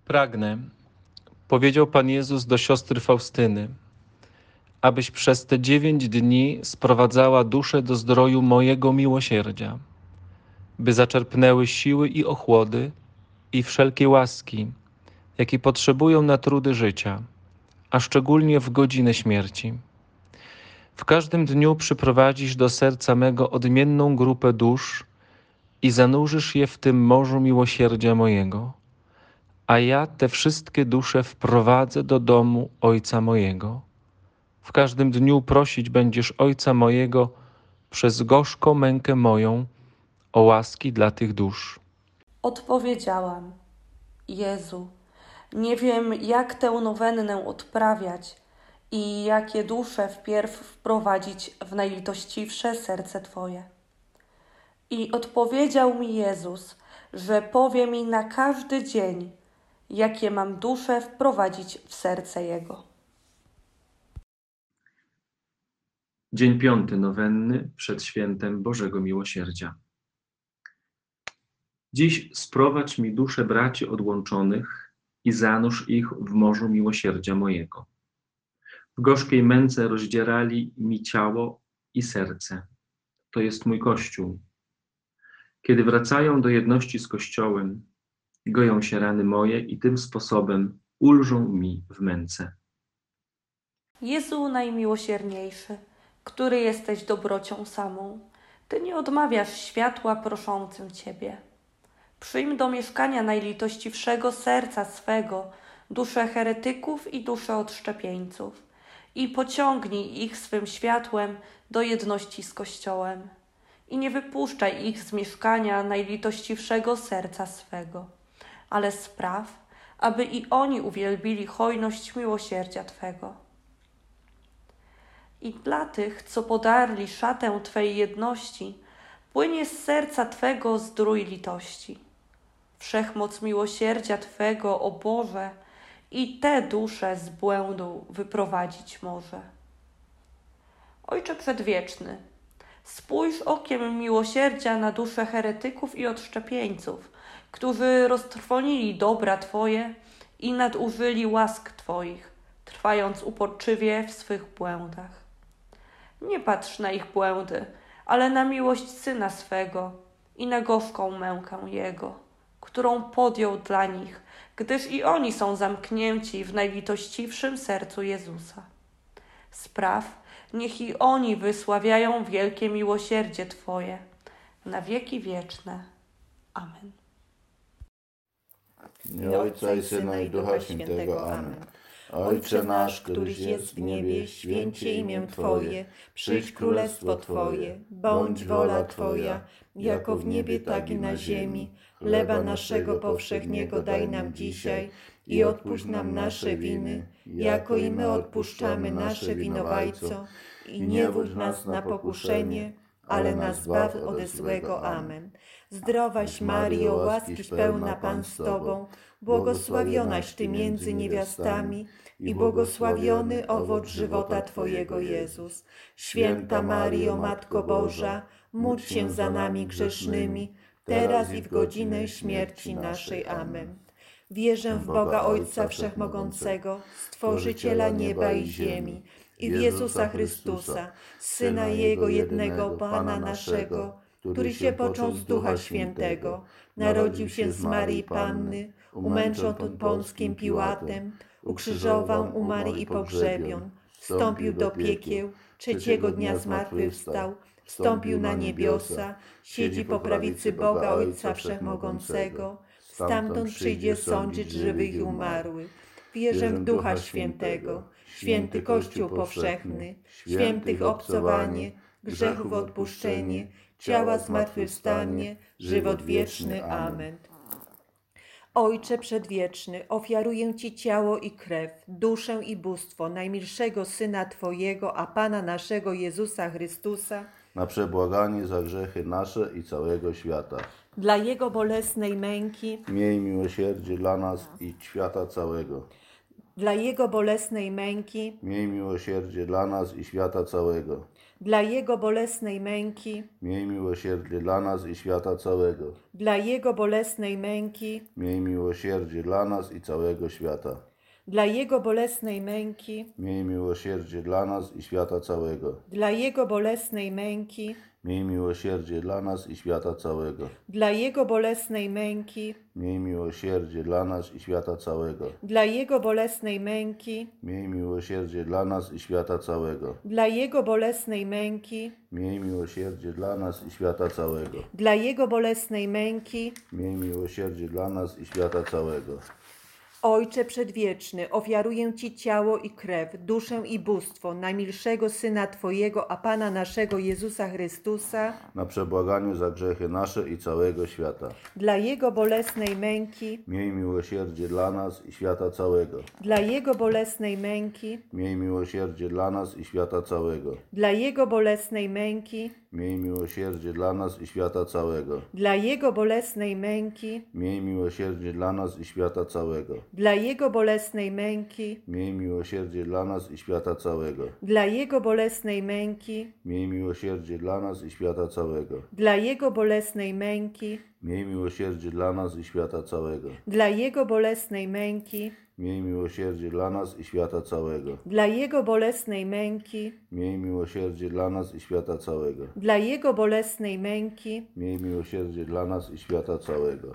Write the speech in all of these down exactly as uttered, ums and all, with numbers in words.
Pragnę, powiedział Pan Jezus do siostry Faustyny, abyś przez te dziewięć dni sprowadzała duszę do zdroju mojego miłosierdzia, by zaczerpnęły siły i ochłody i wszelkie łaski, jakie potrzebują na trudy życia, a szczególnie w godzinę śmierci. W każdym dniu przyprowadzisz do serca mego odmienną grupę dusz i zanurzysz je w tym morzu miłosierdzia mojego, a ja te wszystkie dusze wprowadzę do domu Ojca mojego. W każdym dniu prosić będziesz Ojca mojego przez gorzką mękę moją o łaski dla tych dusz. Odpowiedziałam: Jezu, nie wiem, jak tę nowennę odprawiać i jakie dusze wpierw wprowadzić w najlitościwsze serce Twoje. I odpowiedział mi Jezus, że powie mi na każdy dzień, jakie mam dusze wprowadzić w serce Jego. Dzień piąty nowenny przed świętem Bożego Miłosierdzia. Dziś sprowadź mi dusze braci odłączonych i zanurz ich w morzu miłosierdzia mojego. W gorzkiej męce rozdzierali mi ciało i serce. To jest mój Kościół. Kiedy wracają do jedności z Kościołem, goją się rany moje i tym sposobem ulżą mi w męce. Jezu najmiłosierniejszy, który jesteś dobrocią samą, Ty nie odmawiasz światła proszącym Ciebie. Przyjm do mieszkania najlitościwszego serca swego dusze heretyków i dusze odszczepieńców i pociągnij ich swym światłem do jedności z Kościołem i nie wypuszczaj ich z mieszkania najlitościwszego serca swego, ale spraw, aby i oni uwielbili hojność miłosierdzia Twego. I dla tych, co podarli szatę Twej jedności, płynie z serca Twego zdrój litości. Wszechmoc miłosierdzia Twego, o Boże, i te dusze z błędu wyprowadzić może. Ojcze Przedwieczny, spójrz okiem miłosierdzia na dusze heretyków i odszczepieńców, którzy roztrwonili dobra Twoje i nadużyli łask Twoich, trwając uporczywie w swych błędach. Nie patrz na ich błędy, ale na miłość Syna swego i na gorzką mękę Jego, którą podjął dla nich, gdyż i oni są zamknięci w najlitościwszym sercu Jezusa. Spraw, niech i oni wysławiają wielkie miłosierdzie Twoje na wieki wieczne. Amen. W imię Ojca i Syna i Ducha Świętego. Amen. Ojcze nasz, któryś jest w niebie, święcie imię Twoje, przyjdź królestwo Twoje, bądź wola Twoja, jako w niebie, tak i na ziemi. Chleba naszego powszechniego daj nam dzisiaj i odpuść nam nasze winy, jako i my odpuszczamy nasze winowajcom. I nie wódź nas na pokuszenie, ale nas zbaw ode złego. Amen. Zdrowaś Maryjo, łaskiś pełna Pan z Tobą, błogosławionaś Ty między niewiastami i błogosławiony owoc żywota Twojego Jezus. Święta Maryjo, Matko Boża, módl się za nami grzesznymi, teraz i w godzinę śmierci naszej. Amen. Wierzę w Boga Ojca Wszechmogącego, Stworzyciela nieba i ziemi, i w Jezusa Chrystusa, Syna Jego jednego, Pana naszego, który się począł z Ducha Świętego, narodził się z Maryi Panny, umęczon pod Pąckim Piłatem, ukrzyżował, umarł i pogrzebion, wstąpił do piekieł, trzeciego dnia zmartwychwstał, wstąpił na niebiosa, siedzi po prawicy Boga Ojca Wszechmogącego, stamtąd przyjdzie sądzić żywych i umarłych. Wierzę w Ducha Świętego, święty Kościół powszechny, świętych obcowanie, grzechów odpuszczenie, ciała zmartwychwstanie, żywot wieczny. Amen. Ojcze Przedwieczny, ofiaruję Ci ciało i krew, duszę i bóstwo najmilszego Syna Twojego, a Pana naszego Jezusa Chrystusa, na przebłaganie za grzechy nasze i całego świata. Dla Jego bolesnej męki, Miej miłosierdzie dla nas i świata całego. Dla Jego bolesnej męki, Miej miłosierdzie dla nas i świata całego. dla Jego bolesnej męki, Miej miłosierdzie dla nas i świata całego. dla Jego bolesnej męki, Miej miłosierdzie dla nas i całego świata. dla Jego bolesnej męki, Miej miłosierdzie dla nas i świata całego. dla Jego bolesnej męki, Miej miłosierdzie dla nas i świata całego. dla Jego bolesnej męki, Miej miłosierdzie dla nas i świata całego. dla Jego bolesnej męki, Miej miłosierdzie dla nas i świata całego. dla Jego bolesnej męki, Miej miłosierdzie dla nas i świata całego. dla Jego bolesnej męki. Miej miłosierdzie dla nas i świata całego. Ojcze Przedwieczny, ofiaruję Ci ciało i krew, duszę i bóstwo najmilszego Syna Twojego, a Pana naszego Jezusa Chrystusa, Na przebłaganiu za grzechy nasze i całego świata. dla Jego bolesnej męki, Miej miłosierdzie dla nas i świata całego. dla Jego bolesnej męki, Miej miłosierdzie dla nas i świata całego. dla Jego bolesnej męki, Miej miłosierdzie dla nas i świata całego. dla Jego bolesnej męki, Miej miłosierdzie dla nas i świata całego. dla Jego bolesnej męki, Miej miłosierdzie dla nas i świata całego. dla Jego bolesnej męki, Miej miłosierdzie dla nas i świata całego. dla Jego bolesnej męki, Miej miłosierdzie dla nas i świata całego. dla Jego bolesnej męki, Miej miłosierdzie dla nas i świata całego. dla Jego bolesnej męki, Miej miłosierdzie dla nas i świata całego. dla Jego bolesnej męki. Miej miłosierdzie dla nas i świata całego.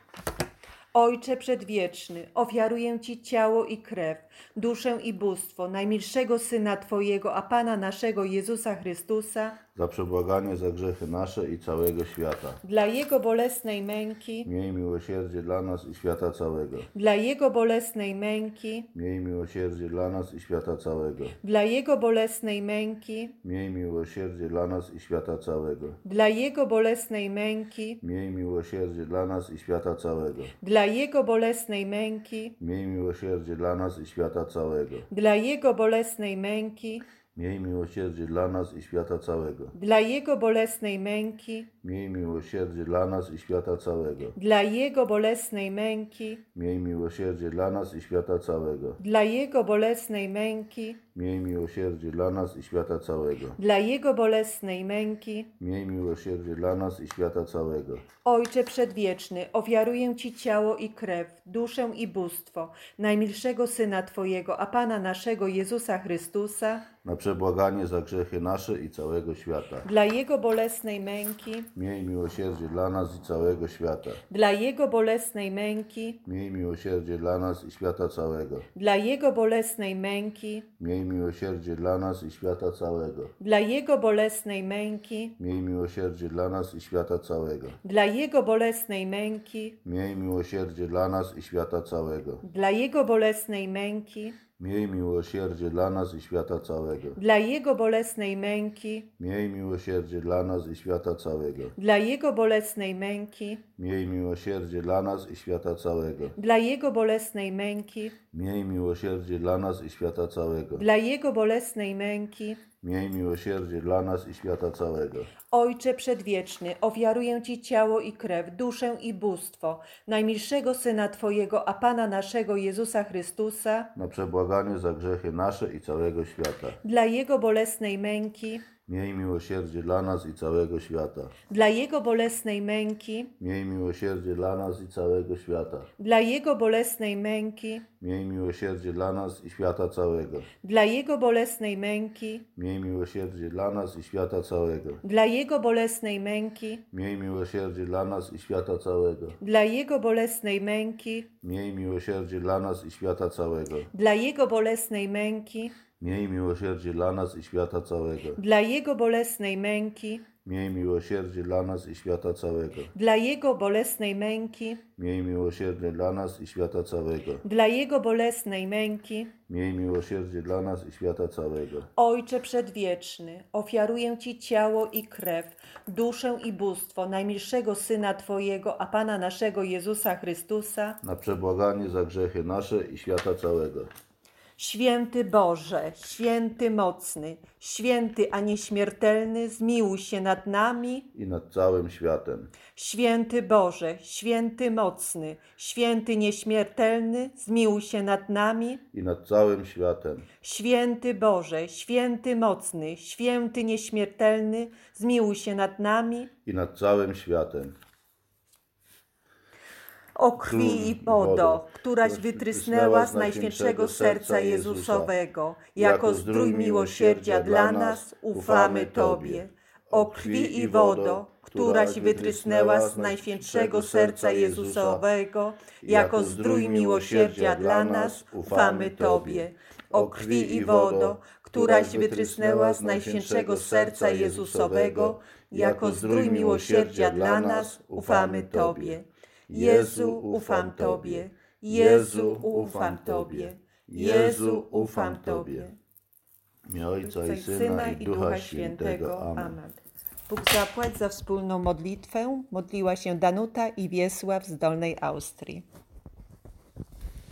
Ojcze Przedwieczny, ofiaruję Ci ciało i krew, duszę i bóstwo najmilszego Syna Twojego, a Pana naszego Jezusa Chrystusa, Za przebłaganie za grzechy nasze i całego świata. dla Jego bolesnej męki, Miej miłosierdzie dla nas i świata całego. dla Jego bolesnej męki, Miej miłosierdzie dla nas i świata całego. dla Jego bolesnej męki, Miej miłosierdzie dla nas i świata całego. dla Jego bolesnej męki, Miej miłosierdzie dla nas i świata całego. dla Jego bolesnej męki, Miej miłosierdzie dla nas i świata całego. dla Jego bolesnej męki, Miej miłosierdzie dla nas i świata całego. dla Jego bolesnej męki, Miej miłosierdzie dla nas i świata całego. dla Jego bolesnej męki, Miej miłosierdzie dla nas i świata całego. dla Jego bolesnej męki, Miej miłosierdzie dla nas i świata całego. dla Jego bolesnej męki. Miej miłosierdzie dla nas i świata całego. Ojcze Przedwieczny, ofiaruję Ci ciało i krew, duszę i bóstwo najmilszego Syna Twojego, a Pana naszego Jezusa Chrystusa, Na przebłaganie za grzechy nasze i całego świata. dla Jego bolesnej męki, Miej miłosierdzie dla nas i całego świata. dla Jego bolesnej męki, Miej miłosierdzie dla nas i świata całego. dla Jego bolesnej męki, Miej miłosierdzie dla nas i świata całego. dla Jego bolesnej męki, Miej miłosierdzie dla nas i świata całego. dla Jego bolesnej męki, Miej miłosierdzie dla nas i świata całego. dla Jego bolesnej męki, Miej miłosierdzie dla nas i świata całego. dla Jego bolesnej męki, Miej miłosierdzie dla nas i świata całego. dla Jego bolesnej męki, Miej miłosierdzie dla nas i świata całego. dla Jego bolesnej męki, Miej miłosierdzie dla nas i świata całego. dla Jego bolesnej męki. Miej miłosierdzie dla nas i świata całego. Ojcze Przedwieczny, ofiaruję Ci ciało i krew, duszę i bóstwo najmilszego Syna Twojego, a Pana naszego Jezusa Chrystusa, Na przebłaganie za grzechy nasze i całego świata. dla Jego bolesnej męki, Miej miłosierdzie dla nas i całego świata. dla Jego bolesnej męki, Miej miłosierdzie dla nas i całego świata. dla Jego bolesnej męki, Miej miłosierdzie dla nas i świata całego. dla Jego bolesnej męki, Miej miłosierdzie dla nas i świata całego. dla Jego bolesnej męki, Miej miłosierdzie dla nas i świata całego. dla Jego bolesnej męki, Miej miłosierdzie dla nas i świata całego. dla Jego bolesnej męki, Miej miłosierdzie dla nas i świata całego. dla Jego bolesnej męki, Miej miłosierdzie dla nas i świata całego. dla Jego bolesnej męki, Miej miłosierdzie dla nas i świata całego. dla Jego bolesnej męki. Miej miłosierdzie dla nas i świata całego. Ojcze Przedwieczny, ofiaruję Ci ciało i krew, duszę i bóstwo najmilszego Syna Twojego, a Pana naszego Jezusa Chrystusa, Na przebłaganie za grzechy nasze i świata całego. Święty Boże, święty mocny, święty a nieśmiertelny, zmiłuj się nad nami. I nad całym światem. Święty Boże, święty mocny, święty nieśmiertelny, zmiłuj się nad nami. I nad całym światem. Święty Boże, święty mocny, święty nieśmiertelny, zmiłuj się nad nami. I nad całym światem. O krwi i wodo, któraś wytrysnęła z najświętszego serca Jezusowego, jako zdrój miłosierdzia dla nas, ufamy Tobie. O krwi i wodo, któraś wytrysnęła z najświętszego serca Jezusowego, jako zdrój miłosierdzia dla nas, ufamy Tobie. O krwi i wodo, któraś wytrysnęła z najświętszego serca Jezusowego, jako zdrój miłosierdzia dla nas, ufamy Tobie. Jezu, ufam Tobie. Jezu, ufam Tobie. Jezu, ufam Tobie. W imię Ojca i Syna i Ducha Świętego. Amen. Bóg zapłać za wspólną modlitwę. Modliła się Danuta i Wiesław z Dolnej Austrii.